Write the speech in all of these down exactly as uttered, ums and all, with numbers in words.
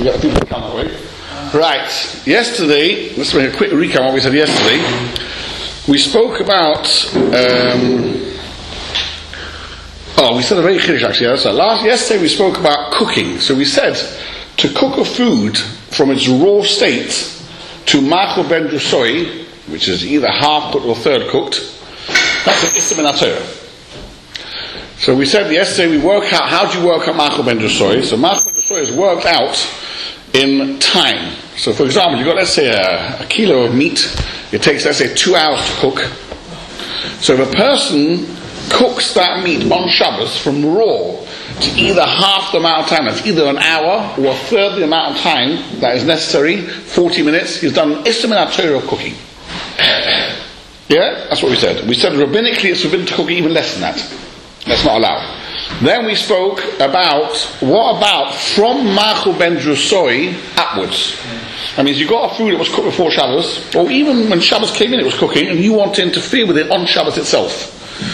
We got people to come that way. Right. Yesterday, let's make a quick recap of what we said yesterday. We spoke about. Um, oh, we said a very chiddush actually. So last yesterday we spoke about cooking. So we said to cook a food from its raw state to machal ben drusoi, which is either half cooked or third cooked. That's an issa min haTorah. So we said yesterday we work out, how do you work out machal ben drusoi? So machal ben drusoi is worked out in time. So for example, you've got, let's say, a, a kilo of meat. It takes, let's say, two hours to cook. So if a person cooks that meat on Shabbos from raw to either half the amount of time, that's either an hour or a third the amount of time that is necessary, forty minutes, he's done issa min haTorah of cooking. Yeah? That's what we said. We said rabbinically it's forbidden to cook even less than that. That's not allowed. Then we spoke about, what about from machal ben drusoi upwards? That means you got a food that was cooked before Shabbos, or even when Shabbos came in it was cooking, and you want to interfere with it on Shabbos itself.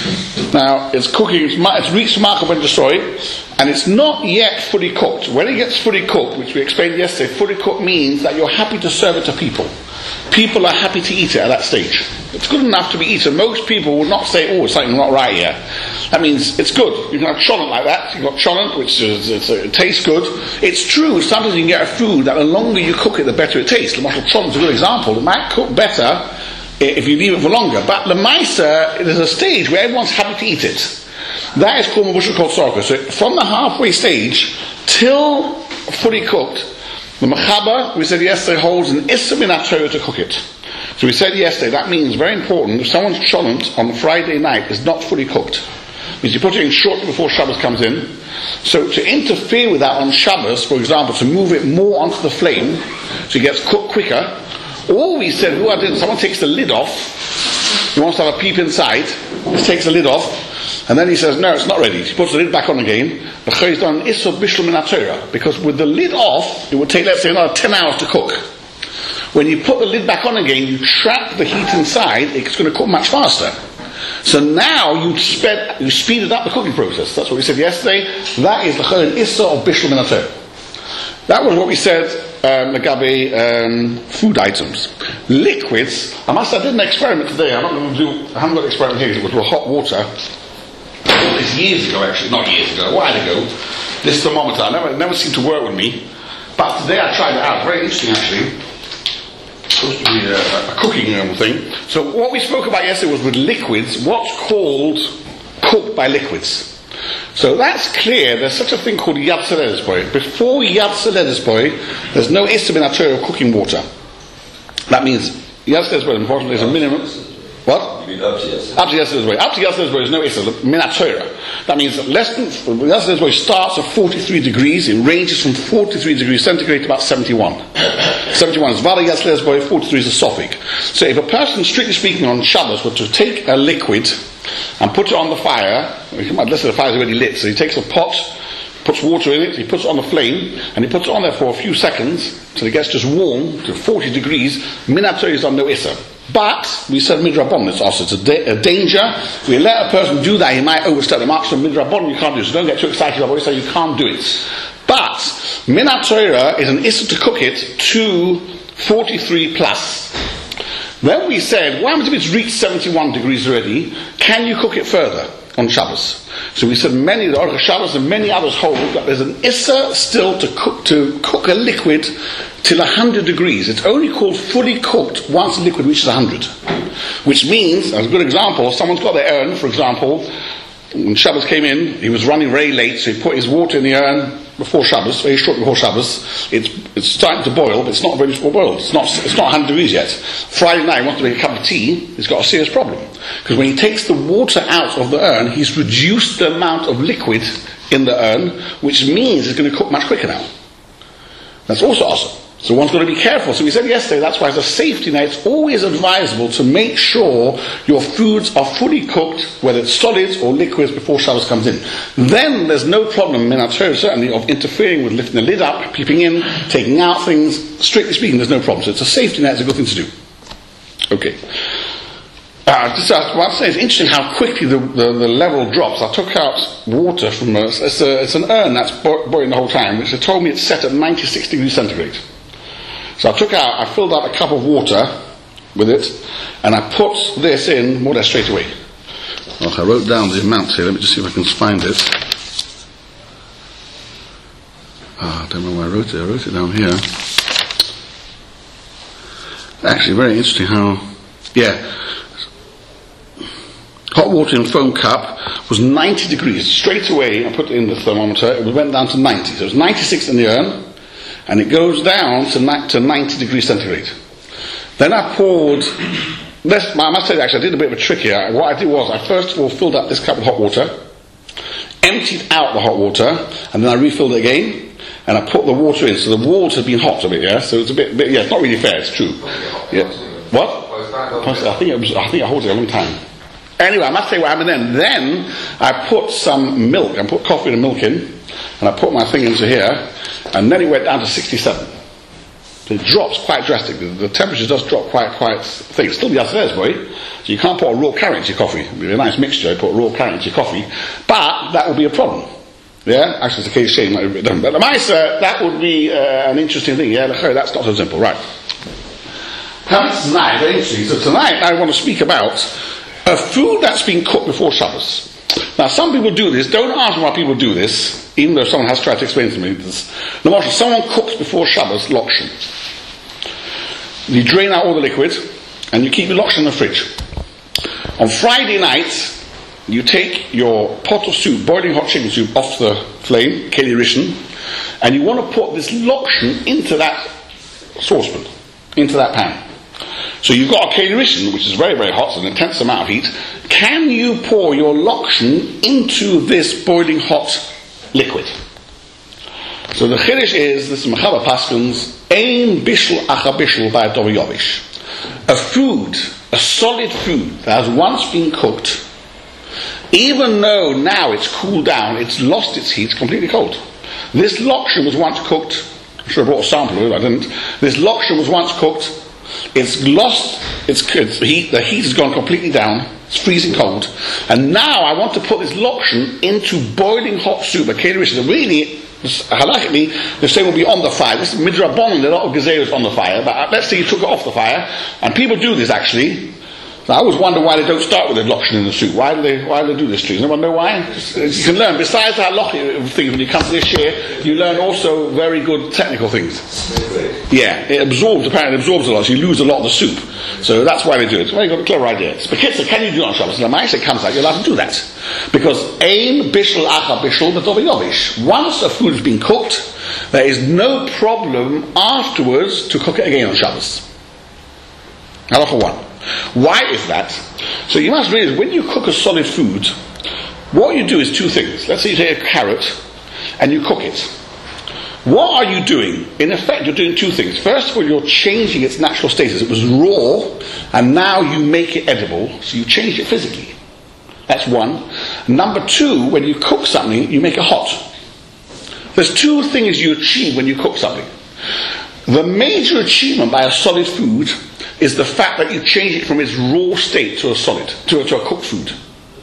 Now, it's cooking, it's, it's reached machal ben drusoi, and it's not yet fully cooked. When it gets fully cooked, which we explained yesterday, fully cooked means that you're happy to serve it to people. People are happy to eat it at that stage. It's good enough to be eaten. Most people will not say, oh, it's something not right here. That means it's good. You can have cholent like that. You've got cholent, which is, it's, it tastes good. It's true, sometimes you can get a food that the longer you cook it, the better it tastes. The cholent is a good example. It might cook better if you leave it for longer. But the Maisa, there's a stage where everyone's happy to eat it. That is called mabushal kol tzorka. So from the halfway stage till fully cooked, the Mechaber, we said yesterday, holds an issa min haTorah to cook it. So we said yesterday, that means, very important, if someone's cholent on Friday night is not fully cooked, means you put it in shortly before Shabbos comes in. So to interfere with that on Shabbos, for example, to move it more onto the flame, so it gets cooked quicker, or we said, who I did, someone takes the lid off, he wants to have a peep inside, he takes the lid off, and then he says, no, it's not ready. He puts the lid back on again. The He's done issa bishul min haTorah, because with the lid off, it would take, let's say, another ten hours to cook. When you put the lid back on again, you trap the heat inside, it's going to cook much faster. So now you sped, you speeded up the cooking process. That's what we said yesterday. That is the issa of bishul min haTorah. That was what we said, um, Megabe, um, food items. Liquids, I must say, I did an experiment today. I'm not going to do, I haven't got an experiment here, it was with hot water. It's years ago, actually, not years ago, a while ago. This thermometer, I never, it never seemed to work with me. But today I tried it out. Very interesting, actually. It's supposed to be a, a cooking um, thing. So what we spoke about yesterday was with liquids, what's called cooked by liquids. So that's clear. There's such a thing called yad seledis boy. Before yad seledis boy, there's no issa min haTorah of cooking water. That means yad seledis boy, unfortunately, is a minimum. What? You mean up to yes? Up to yesterday's way. Up to yesterday's way is no issa, min haTorah. That means less than, yesterday's way starts at forty-three degrees, it ranges from forty-three degrees centigrade to about seventy-one. seventy-one is vada yesterday's way, forty-three is a sophic. So if a person, strictly speaking, on Shabbos were to take a liquid and put it on the fire, let's say the fire's already lit, so he takes a pot, puts water in it, he puts it on the flame, and he puts it on there for a few seconds, till it gets just warm to forty degrees, min haTorah is on no issa. But, we said midrabon, it's also it's a, da- a danger. If we let a person do that, he might overstep the mark. So midrabon you can't do it. So don't get too excited about what you say, you can't do it. But, min haTorah is an issa to cook it to forty-three plus. Then we said, what happens if it's reached seventy-one degrees already? Can you cook it further on Shabbos? So we said many, the Aruch Shabbos and many others hold that there's an issa still to cook to cook a liquid till one hundred degrees. It's only called fully cooked once the liquid reaches one hundred. Which means, as a good example, someone's got their urn, for example, when Shabbos came in, he was running very late, so he put his water in the urn before Shabbos, very short before Shabbos. It's it's starting to boil, but it's not very well boiled. It's not it's not one hundred degrees yet. Friday night, he wants to make a cup of tea, he's got a serious problem. Because when he takes the water out of the urn, he's reduced the amount of liquid in the urn, which means it's going to cook much quicker now. That's also awesome. So one's got to be careful. So we said yesterday, that's why as a safety net, it's always advisable to make sure your foods are fully cooked, whether it's solids or liquids, before Shabbos comes in. Then there's no problem, min haTorah certainly, of interfering with lifting the lid up, peeping in, taking out things. Strictly speaking, there's no problem. So it's a safety net, it's a good thing to do. Okay. Uh, just, uh, what I'm saying, it's interesting how quickly the, the, the level drops. I took out water from a, it's, a, it's an urn that's bo- boiling the whole time, which they told me it's set at ninety-six degrees centigrade. So I took out, I filled out a cup of water with it, and I put this in more or less straight away. Well, I wrote down the amount here. Let me just see if I can find it. Oh, I don't know where I wrote it. I wrote it down here. Actually, very interesting how, yeah. Hot water in foam cup was ninety degrees. Straight away, I put it in the thermometer, it went down to ninety. So it was ninety-six in the urn, and it goes down to, ni- to ninety degrees centigrade. Then I poured, this, I must say actually I did a bit of a trick here. What I did was, I first of all filled up this cup with hot water, emptied out the hot water, and then I refilled it again, and I put the water in. So the water had been hot a bit, yeah? So it's a bit, bit yeah, it's not really fair, it's true. Yeah. What? I think it was, I think I hold it a long time. Anyway, I must say what happened then. Then I put some milk, I put coffee and milk in, and I put my thing into here, and then it went down to sixty-seven. So it drops quite drastically. The, the temperature does drop quite, quite thick. It's still the upstairs, boy. So you can't put a raw carrot into your coffee. It would be a nice mixture, you put a raw carrot into your coffee. But that would be a problem. Yeah? Actually, it's a case shame that would be done. But the mice, uh, that would be uh, an interesting thing. Yeah, that's not so simple. Right. Coming to tonight, very interesting. So tonight I want to speak about a food that's been cooked before Shabbos. Now, some people do this. Don't ask me why people do this, even though someone has tried to explain to me this. No matter, someone cooks before Shabbos lokshen. You drain out all the liquid, and you keep the lokshen in the fridge. On Friday night, you take your pot of soup, boiling hot chicken soup, off the flame, keli rishon, and you want to put this lokshen into that saucepan, into that pan. So you've got a keli rishon, which is very, very hot, so an intense amount of heat. Can you pour your lokshen into this boiling hot liquid? So the chiddush is, this is Mechaber Paskins, ein bishul acha bishul by Dover Yovish. A food, a solid food that has once been cooked, even though now it's cooled down, it's lost its heat, it's completely cold. This lokshen was once cooked, I should have brought a sample of it, I didn't. This lokshen was once cooked, it's lost its, its heat, the heat has gone completely down, it's freezing cold, and now I want to put this lokshen into boiling hot soup, a keli rishon. Really, halachically, the same will be on the fire. This is midrabanan, there are a lot of gezeiros on the fire, but let's say you took it off the fire, and people do this actually. I always wonder why they don't start with the lokshen in the soup. Why do they? Why do they do this? Does anyone know why? Just, you can learn. Besides the halachic things, when you come to this year, you learn also very good technical things. Yeah, it absorbs. Apparently, it absorbs a lot. So you lose a lot of the soup. So that's why they do it. It's a very good, clever idea. But Kitzer, can you do it on Shabbos? And the Ma'aseh comes out. You're allowed to do that because ein bishul acha bishul b'dover yovish. Once a food has been cooked, there is no problem afterwards to cook it again on Shabbos. Halacha one. Why is that? So you must realize, when you cook a solid food, what you do is two things. Let's say you take a carrot and you cook it. What are you doing? In effect, you're doing two things. First of all, you're changing its natural status. It was raw, and now you make it edible, so you change it physically. That's one. Number two, when you cook something, you make it hot. There's two things you achieve when you cook something. The major achievement by a solid food is the fact that you change it from its raw state to a solid, to a, to a cooked food.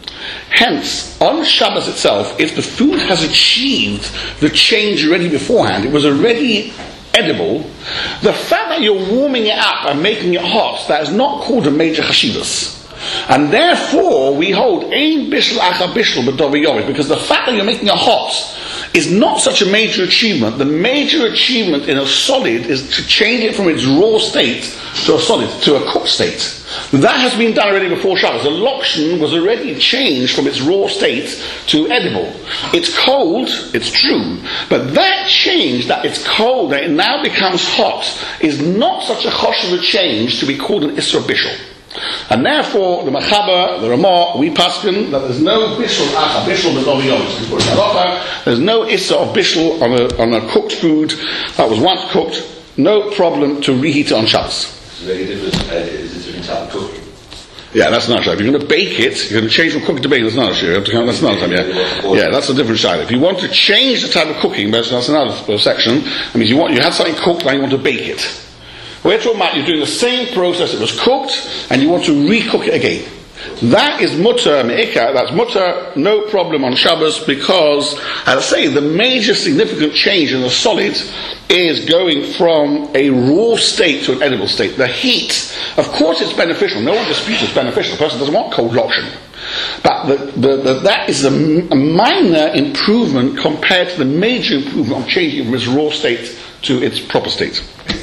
Hence, on Shabbos itself, if the food has achieved the change already beforehand, it was already edible, the fact that you're warming it up and making it hot, that is not called a major chashivas. And therefore, we hold ein bishul acha bishul b'dover yovish, because the fact that you're making it hot is not such a major achievement. The major achievement in a solid is to change it from its raw state to a solid, to a cooked state. That has been done already before Shabbos. The lokshen was already changed from its raw state to edible. It's cold, it's true, but that change, that it's cold, that it now becomes hot, is not such a choshev change to be called an isra bishul. And therefore, the Mechaber, the Ramah, we paskin that there's no bishul acha bishul b'dover yovish. There's no issa of bishul on a on a cooked food that was once cooked. No problem to reheat it on Shabbos. It's very different. Uh, it's a different type of cooking. Yeah, that's not a shayla. If you're going to bake it, you're going to change from cooking to baking. That's not a shayla. That's not a time. Yeah, yeah, that's a different shayla. If you want to change the type of cooking, that's another section. That means you want you had something cooked, now you want to bake it. We're talking about you're doing the same process. It was cooked, and you want to recook it again. That is mutter me'ika, that's mutter, no problem on Shabbos, because, as I say, the major significant change in the solid is going from a raw state to an edible state. The heat, of course it's beneficial, no one disputes it's beneficial, the person doesn't want cold lotion. But the, the, the, that is a, a minor improvement compared to the major improvement of changing from its raw state to its proper state.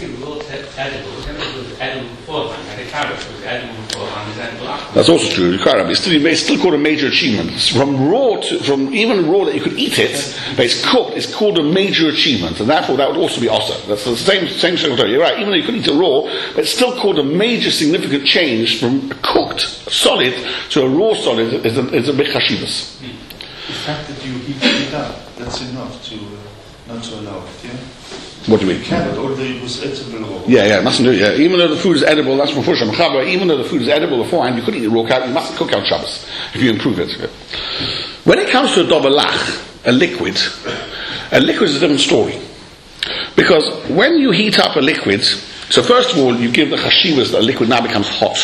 That's also true. It's still, it's still called a major achievement. It's from raw to, from even raw that you could eat it, but it's cooked, it's called a major achievement, and therefore that would also be osir. That's the same same thing. You're right. Even though you could eat it raw, but it's still called a major significant change from a cooked solid to a raw solid. Is a, is a big chashivas. The fact that you heat it up, that's enough to uh, not to allow it. Yeah. What do you mean? Carrot or the was edible. Yeah, yeah, mustn't do it. Yeah, even though the food is edible, that's before Shabbat Mechaber. Even though the food is edible beforehand, you couldn't eat it raw. You mustn't cook out Shabbos if you improve it. When it comes to a dobalach, a liquid, a liquid is a different story, because when you heat up a liquid, so first of all you give the chashivas that a liquid now becomes hot,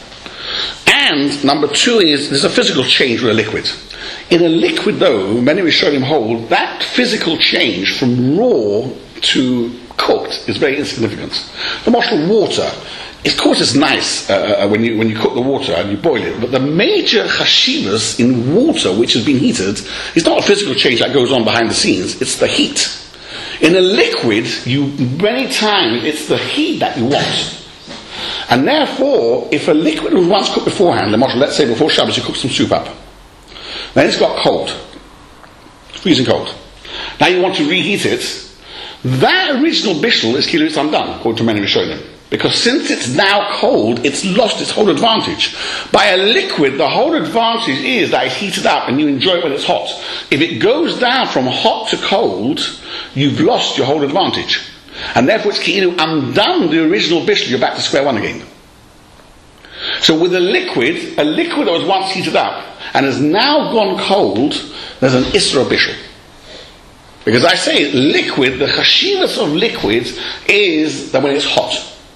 and number two is there's a physical change with a liquid. In a liquid, though, many Rishonim hold that physical change from raw to cooked is very insignificant. The marshal water, of course, it's nice uh, when you when you cook the water and you boil it, but the major chashivas in water which has been heated is not a physical change that goes on behind the scenes; it's the heat. In a liquid, you many times it's the heat that you want, and therefore, if a liquid was once cooked beforehand, the marshal, let's say before Shabbos, you cook some soup up, then it's got cold, freezing cold. Now you want to reheat it. That original bishul is kilu it's undone, according to many Rishonim. Because since it's now cold, it's lost its whole advantage. By a liquid, the whole advantage is that it's heated up and you enjoy it when it's hot. If it goes down from hot to cold, you've lost your whole advantage. And therefore it's kilu undone the original bishul, you're back to square one again. So with a liquid, a liquid that was once heated up and has now gone cold, there's an isra bishul. Because I say liquid, the chashivas of liquid is that when it's hot.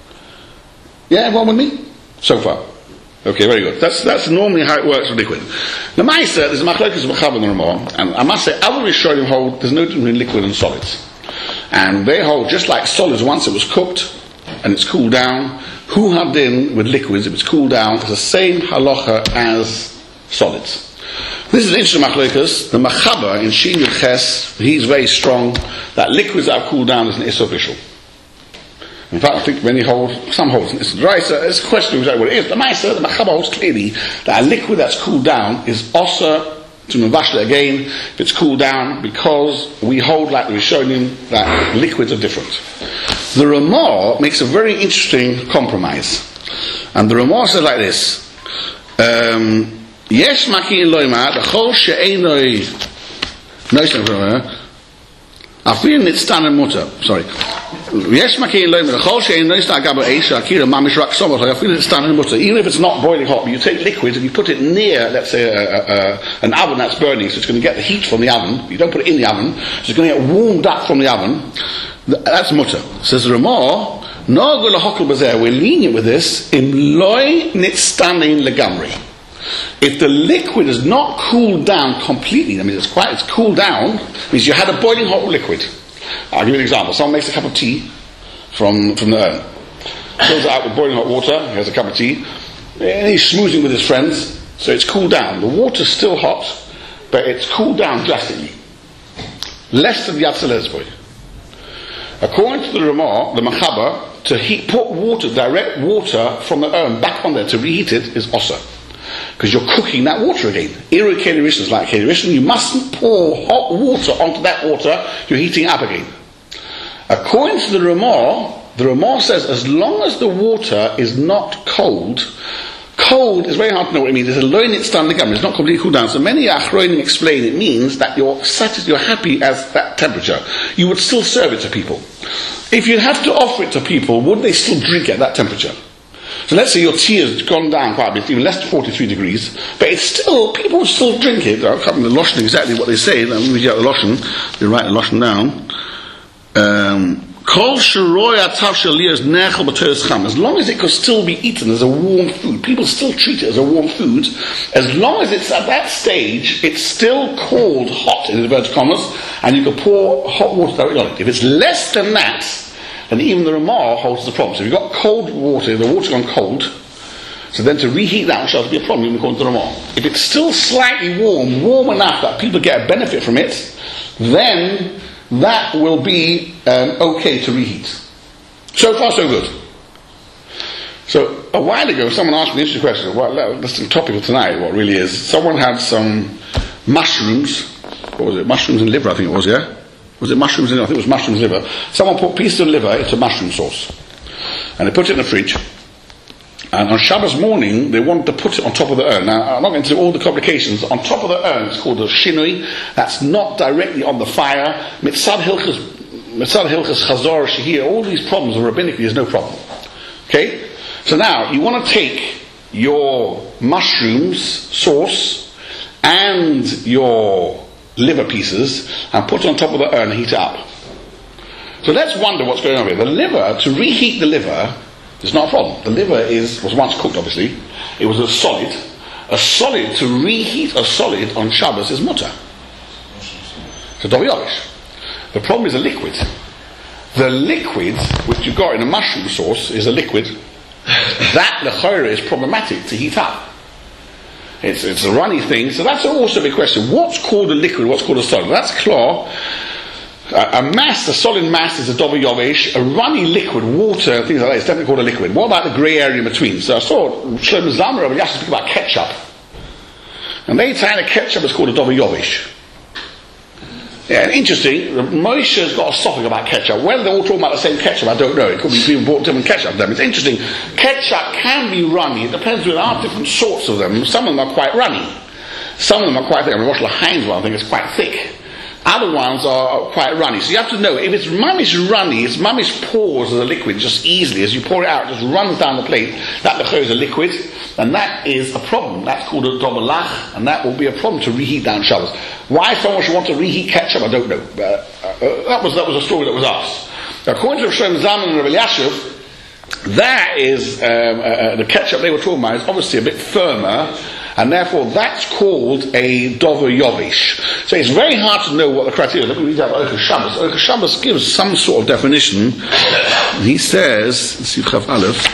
Yeah, everyone with me? So far. Okay, very good. That's that's normally how it works with liquid. The Ma'aser, there's a machlokes of Mechaber and Ramah, and I must say, other Rishonim hold there's no difference between liquid and solids. And they hold, just like solids, once it was cooked and it's cooled down, hu hadin with liquids, if it's cooled down, it's the same halacha as solids. This is an interesting machlokes. The Mechaber in Shin Yud Ches, he's very strong that liquids that are cooled down is an isur bishul. In fact, I think many hold, some hold it's dry. So it's a question of exactly what it is. The Ma'aser, the Mechaber holds clearly that a liquid that's cooled down is osir to mevashel again if it's cooled down, because we hold like the Rishonim that liquids are different. The Ramah makes a very interesting compromise, and the Ramah says like this. Um, Yes, maki in loima the chol she'enoi noisem from afin nitztan and mutter. Sorry. Yes, maki in loima the chol she'enoi nitztan gabo eisha akira mamish rak somos like afin nitztan and mutter. Even if it's not boiling hot, but you take liquid and you put it near, let's say, a, a, a, an oven that's burning, so it's going to get the heat from the oven. You don't put it in the oven, so it's going to get warmed up from the oven. That's mutter. Says the Ramah, no go lahokol bazer. We're lenient with this. Im loy nitztanin legamri. If the liquid is not cooled down completely, I mean it's quite, it's cooled down, means you had a boiling hot liquid. I'll give you an example. Someone makes a cup of tea from, from the urn. Fills it out with boiling hot water, he has a cup of tea, and he's schmoozing with his friends, so it's cooled down. The water's still hot, but it's cooled down drastically. Less than the Yatzel boy. According to the Ramah, the Mechaber, to heat, put water, direct water from the urn back on there to reheat it is osir. Because you're cooking that water again. Iru Keli Rishon is like Keli Rishon. You mustn't pour hot water onto that water. You're heating it up again. According to the Ramah, the Ramah says as long as the water is not cold, cold is very hard to know what it means. It's a low nitztan legam. It's not completely cooled down. So many achronim explain it means that you're satisfied, you're happy as that temperature. You would still serve it to people. If you have to offer it to people, would they still drink it at that temperature? So let's say your tea has gone down quite a bit, even less than forty-three degrees, but it's still, people will still drink it. I can't remember the Lashon exactly what they say. Let me read out the Lashon. They write the Lashon down. Um, Kol sheroya tav shalir is nechel b'teres cham. As long as it could still be eaten as a warm food, people still treat it as a warm food. As long as it's at that stage, it's still called hot in inverted commas, and you can pour hot water directly on it. If it's less than that, then even the Ramah holds the problem. So if you've got cold water, the water's gone cold, so then to reheat that shall be a problem, even according to the Ramah. If it's still slightly warm, warm enough that people get a benefit from it, then that will be um, okay to reheat. So far, so good. So a while ago, someone asked me an interesting question. Well, that's the topic of tonight. What really is? Someone had some mushrooms. What was it? Mushrooms and liver, I think it was. Yeah. Was it mushrooms and I think it was mushrooms and liver. Someone put pieces of liver into mushroom sauce, and they put it in the fridge. And on Shabbos morning, they wanted to put it on top of the urn. Now, I'm not going to do all the complications. On top of the urn, it's called a shinui. That's not directly on the fire. Mitzad Hilchas, Mitzad Hilchas Chazor Shehir. All these problems of rabbinically, there's no problem. Okay? So now, you want to take your mushrooms sauce and your liver pieces and put it on top of the urn and heat it up. So let's wonder what's going on here. The liver, to reheat the liver, it's not a problem. The liver is was once cooked, obviously. It was a solid. A solid, to reheat a solid on Shabbos is mutter. So Doviyovish. The problem is a liquid. The liquid, which you've got in a mushroom sauce, is a liquid. That, the chayra, is problematic to heat up. It's, it's a runny thing. So that's also a big question. What's called a liquid? What's called a solid? That's claw. A, a mass, a solid mass is a dover yovesh. A runny liquid, water, things like that, is definitely called a liquid. What about the grey area in between? So I saw Shlomo Zalman Rabbi Yasser speak about ketchup. And they say that ketchup is called a dover yovesh. Yeah, and interesting, Moshe's got a sophic about ketchup. Whether they're all talking about the same ketchup, I don't know. It could be people bought different ketchup them. It's interesting. Ketchup can be runny. It depends. There are different sorts of them. Some of them are quite runny. Some of them are quite thick. I mean, Rosh Heinz one, I think, is quite thick. Other ones are quite runny. So you have to know, if it's mamish runny, it's mamish pours as a liquid just easily. As you pour it out, it just runs down the plate. That is a liquid. And that is a problem. That's called a dobalach. And that will be a problem to reheat down Shabbos. Why someone should want to reheat ketchup, I don't know. Uh, uh, that was that was a story that was asked. According to Shlomo Zalman and Rabbi Yasser, that is, um, uh, the ketchup they were talking about is obviously a bit firmer. And therefore, that's called a dover yovish. So it's very hard to know what the criteria is. Let me read out Orchos Shabbos. Orchos Shabbos gives some sort of definition. He says, let's see, Chav Aleph.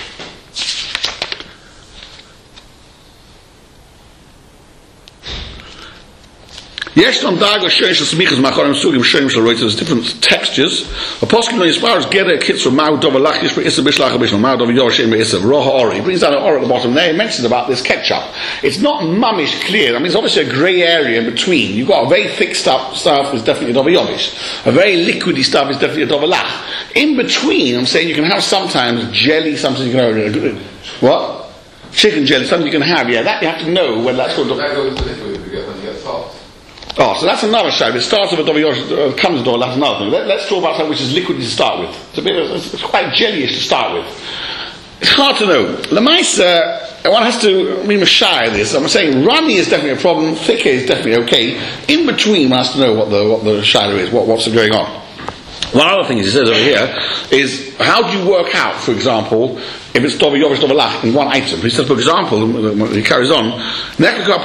Yes, on Dago Sheish Smichas Machorim Sugim Shem Shaloit, there's different textures. A poskim as far as Geder Kitzur Mau Dover Lachish for Issa Bishlach Bishlam Mau Dover Yorshem Issa Roha Ori. He brings down an or at the bottom there. He mentions about this ketchup. It's not mummish clear. I mean, it's obviously a grey area in between. You've got a very thick stuff. Stuff is definitely a Dover Yovish. A very liquidy stuff is definitely a Dover Lach. In between, I'm saying you can have sometimes jelly, sometimes you can have what chicken jelly, something you can have. Yeah, that you have to know whether that's called. That goes to liquid when you get when you get salt. Oh, so that's another side. It starts with a dover yosh, uh, comes door, that's another thing. Let, let's talk about something which is liquid to start with. It's a bit, it's, it's quite jellyish to start with. It's hard to know. Lamaisa, one has to be shy of this. I'm saying runny is definitely a problem, thicker is definitely okay. In between, one has to know what the what the shiloh is, what, what's going on. One other thing he says over here is, how do you work out, for example, if it's dover yovish dover lach in one item? He says, for example, he carries on, for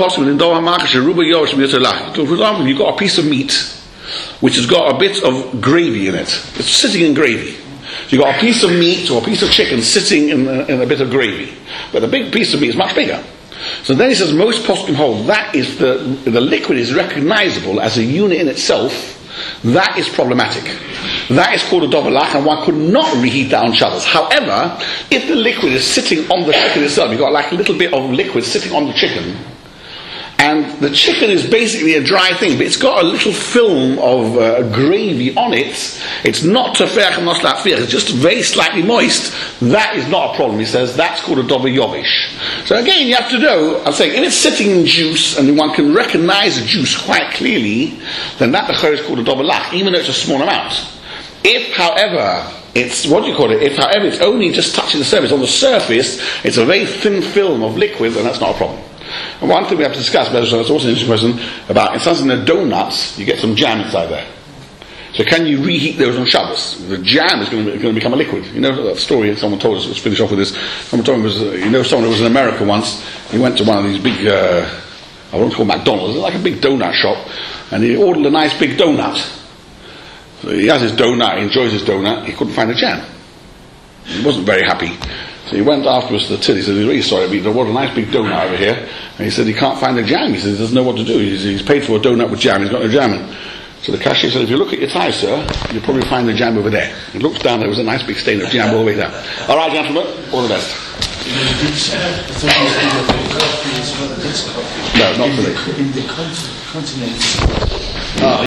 example, you've got a piece of meat which has got a bit of gravy in it. It's sitting in gravy. So you've got a piece of meat or a piece of chicken sitting in a, in a bit of gravy. But the big piece of meat is much bigger. So then he says, most poskim hold that is the, the liquid is recognizable as a unit in itself. That is problematic. That is called a dovelach, and one could not reheat that on Shabbos. However, if the liquid is sitting on the chicken itself, you've got like a little bit of liquid sitting on the chicken, and the chicken is basically a dry thing, but it's got a little film of uh, gravy on it. It's not tefech and not latfech, it's just very slightly moist. That is not a problem, he says. That's called a dover yovish. So again, you have to know, I'm saying, if it's sitting in juice and one can recognize the juice quite clearly, then that the is called a dover lach, even though it's a small amount. If, however, it's, what do you call it? If, however, it's only just touching the surface, on the surface, it's a very thin film of liquid, then that's not a problem. And one thing we have to discuss, but it's also an interesting question, about, it sounds in the donuts, you get some jam inside there. So can you reheat those on Shabbos? The jam is going to, going to become a liquid. You know that story someone told us, let's finish off with this. Someone told me, was, uh, you know someone who was in America once, he went to one of these big, uh, I won't call McDonald's, it's like a big donut shop, and he ordered a nice big donut. So he has his donut, he enjoys his donut, he couldn't find the jam. He wasn't very happy. So he went afterwards to the till, he said, he's really sorry, but he ordered a nice big donut over here, and he said he can't find the jam. He said he doesn't know what to do. He's, he's paid for a donut with jam, he's got no jam in. So the cashier said, if you look at your tie, sir, you'll probably find the jam over there. He looks down, there was a nice big stain of jam all the way down. All right, gentlemen, all the best. No, not today. In the continent.